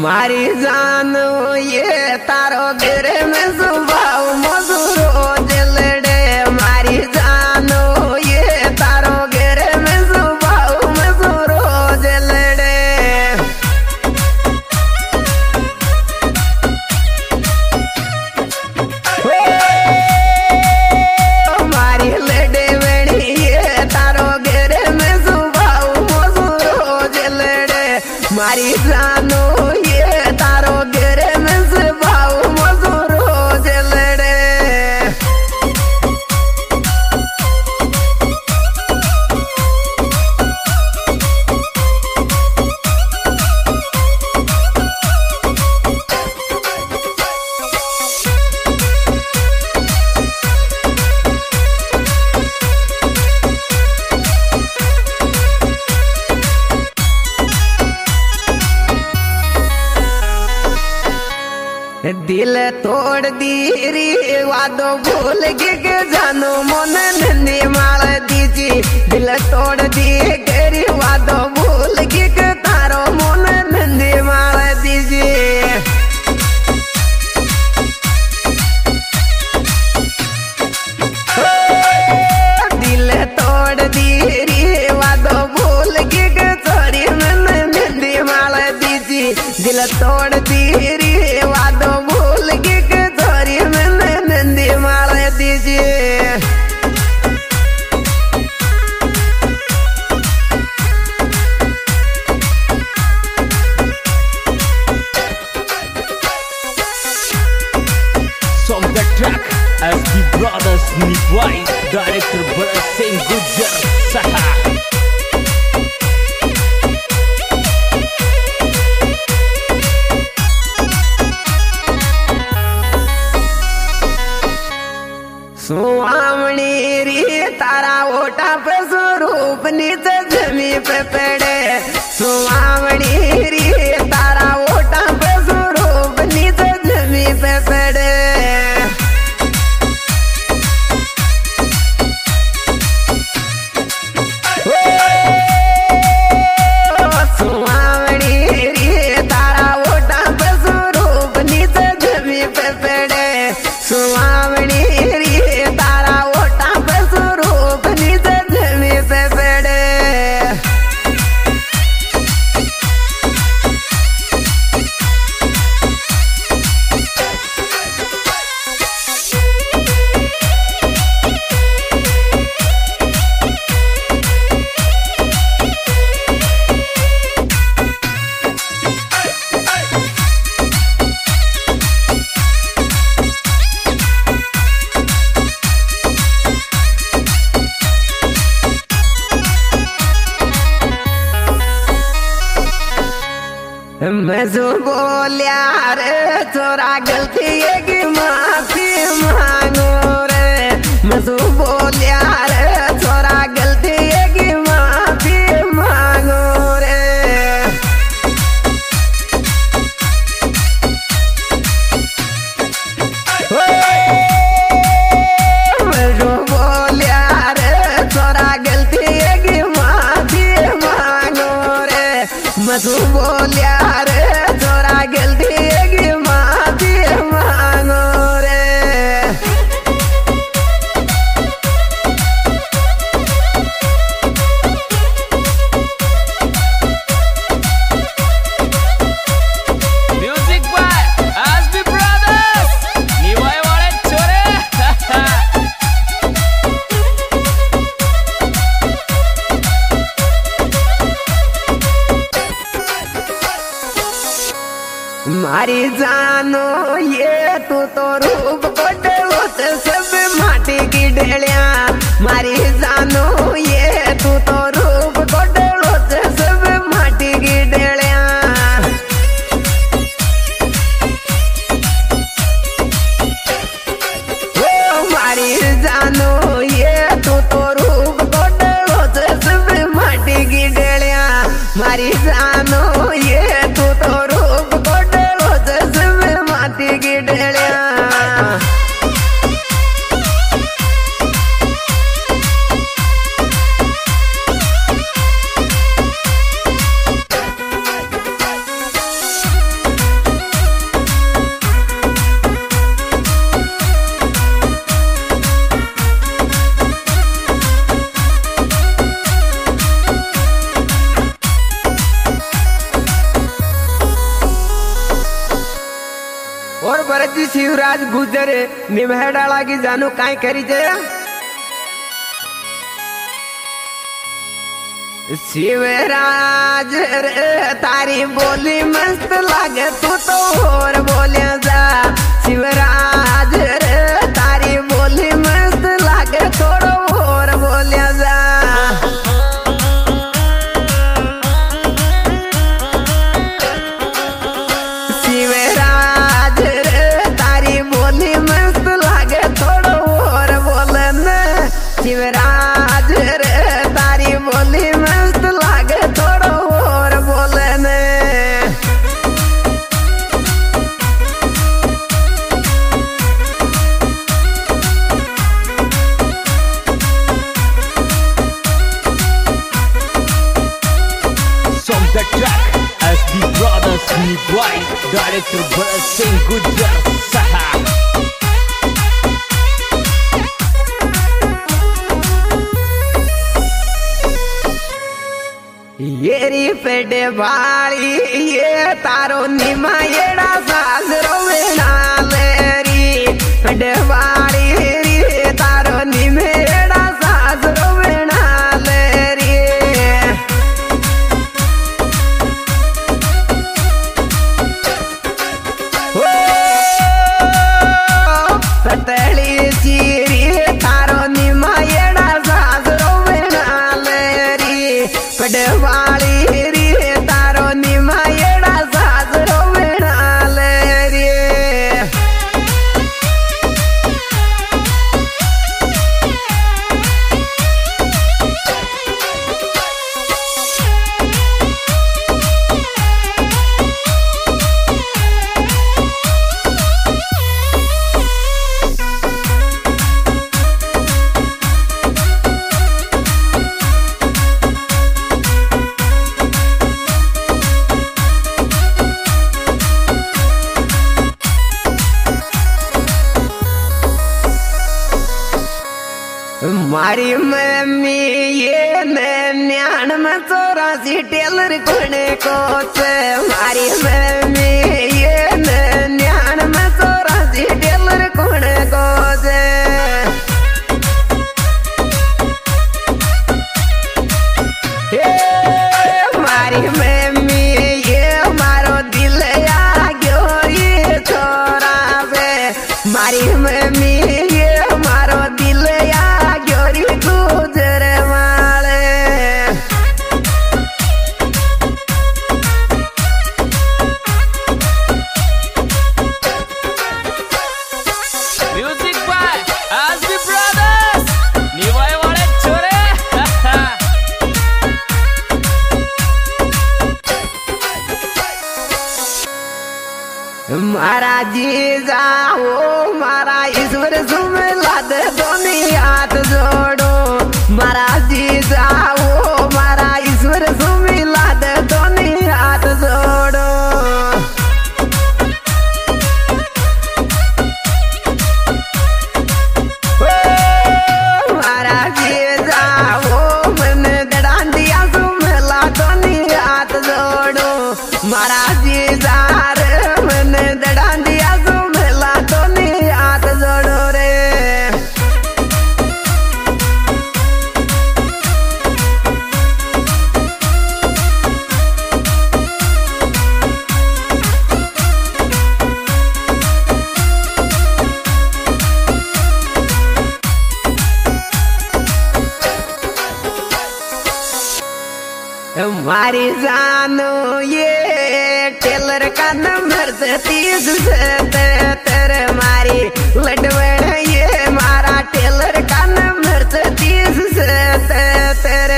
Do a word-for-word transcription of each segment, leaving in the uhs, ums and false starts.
मारी जानो ये तारो गिरे में सुभाव मधुरो जलड़े। मारी जानो ये तारो गिरे में सुभाव मधुरो जलड़े। मारी लड़े बड़ी ये तारो गिरे में सुभाव मधुरो जलड़े। मारी जानो तारो गिरे में से भाव मधुरो जलड़े। दिल तोड़ दी री वादो भूल के जानो मन नंदी माल दीजी। दिल तोड़ दी गरी वादो भूल के तारो मन नंदी माल दीजी। दिल तोड़ दी री वादो भूल के छोरी मन नंदी माल दीजी। दिल तोड़ दी री वादो भूल के छोरी मन नंदी माल दीजिए। Song the track as the brothers Nivai, director Bharat Singh Gujjar Saha. सुहावनी री तारा ओटा पे स्वरूप नीचे जमी पे पड़े। सुहावनी री तारा ओटा पे स्वरूप नीचे जमी पे पड़े। सुहावनी री तारा ओटा पे स्वरूप नीचे जमी पे पड़े। सुहावनी मैं जो बोलिया रे छोरा गलती है कि माफी मांगो रे। मैं जो बोलिया रे छोरा गलती है कि माफी मांगो रे। मैं जो बोलिया रे छोरा गलती है कि माफी मांगो रे। मैं जो बोलिया गलती है कि माफी मांगो रे। Music by S B Brothers Nivai वाले छोरे। मारी जानो ये तू तो रूप बड़े होते सब माटी की ढेलिया। मारी जानो ये तू तो रूप बड़े होते सब माटी की ढेलिया। ओ मारी जानो ये तू तो रूप बड़े होते सब माटी की ढेलिया। मारी जानो ये तू तो रूप माटी की ढेलिया। शिवराज गुजर निमहेडाला की जानू काय करी जे शिवराज रे तारी बोली मस्त लागे तू तो और बोले जा शिवराज रे तारी बोली मस्त लागे थोड़ो और बोले जा शिवराज रे तारी बोली मस्त लागे थोड़ो और बोले न शिवराज रे तारी बोली मस्त लागे थोड़ो और बोले न Song the track S B Brothers Nibwai Director Bharat Singh Gujjar Saha येरी पेडे वाली ये तारो निमा येड़ा साजरो वेणालेरी पेडे वाली रे तारो निमे येड़ा साजरो वेणालेरी ओ पतली चीरी तारो निमा येड़ा साजरो वेणालेरी पेडे वाली रे तारो निमा येड़ा साजरो वेणालेरी मारी मम्मी ये न्याण में चौरासी टेलर कोने को से मारी मम्मी ये न्याण में चौरासी टेलर कोने को से मारी मम्मी ये मारो दिल आ गयो ये छोरा बे मारी मम्मी ये मारो दिल आ गुजर वाले Music by S B Brothers Nibwai वाले छोरे मारा जी जाओ मारा ईश्वर सुमिला दे दोनी हाथ जोड़ो मारा जी जाओ मारा ईश्वर सुमिला दे दोनी हाथ जोड़ो मारा जी जाओ मैंने दड़ांदिया सुमिला दोनी हाथ जोड़ो मारा जी जा मैंने दड़ांदिया सुमिला दोनी हाथ जोड़ो रे मारी जानो ये टेलर का नंबर से तीस से तेरे मारी लडवण ये मारा टेलर का नंबर से तीस से तेरे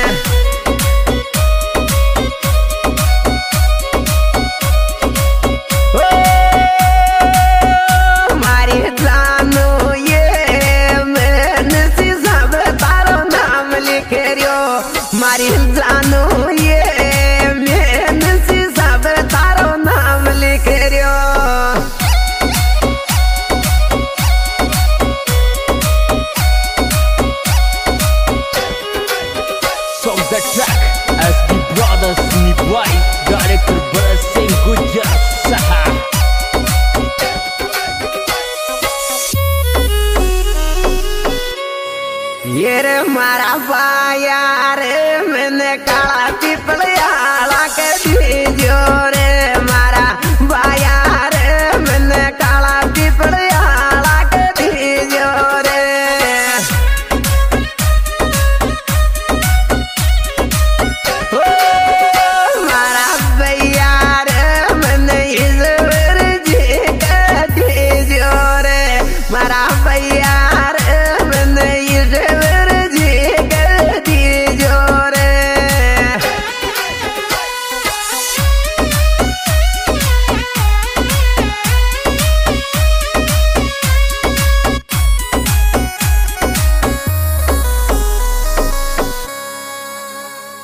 मारी जानो ये मैंने सी सब तारो नाम लिख रियो मारी जानो ये मैंने सी सब तारो नाम लिख रियो Nibwai Director Bharat Singh Gujjar Saha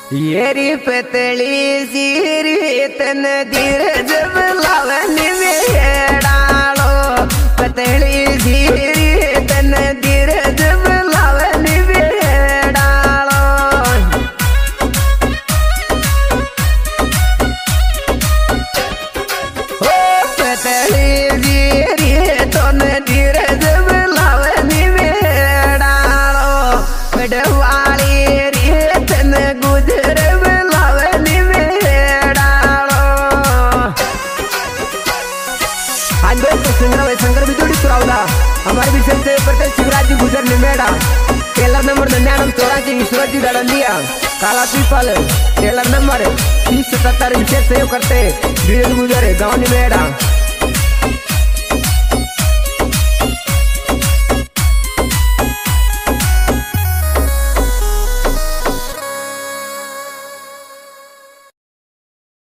येरी पतली सीरी तन धीरज लावनी बेड़ालो पतली सीरी तन धीरज लावनी बेड़ालो ओ पतली सीरी तन धीरज लावनी बेड़ालो पडवाली तन गुजर लावनी बेड़ालो आज संग्रह शंकर भी जोड़ी सुरावला हमारे विषय से प्रत्येक शिवराज जी गुजर निमेड़ा टेलर नंबर निन्यानवे चौरासी ईश्वर जी दड़ंदिया काला पीपल टेलर नंबर तीस सतहत्तर विशेष सहयोग करते गुजर गाँव निमेड़ा।